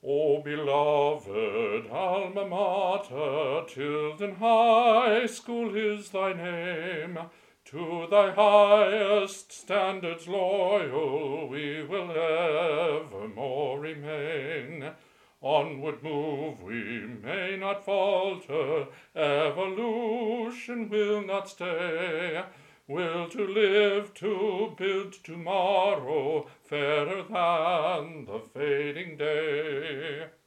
O beloved alma mater, Tilden High School is thy name. To thy highest standards loyal we will evermore remain. Onward move, we may not falter, evolution will not stay. Will to live to build tomorrow fairer than the fading day.